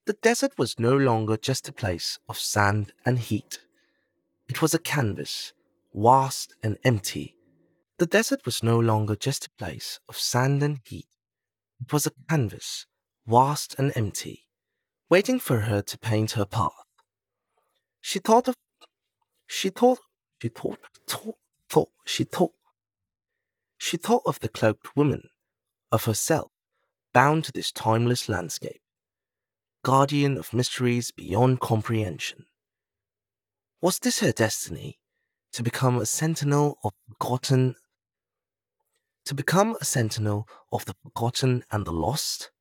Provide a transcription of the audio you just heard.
The desert was no longer just a place of sand and heat. It was a canvas, vast and empty. The desert was no longer just a place of sand and heat. It was a canvas, vast and empty, waiting for her to paint her path. She thought of, she thought, she thought, thought, thought, she thought of the cloaked woman, of herself, bound to this timeless landscape, guardian of mysteries beyond comprehension. Was this her destiny? To become a sentinel of forgotten, to become a sentinel of the forgotten and the lost?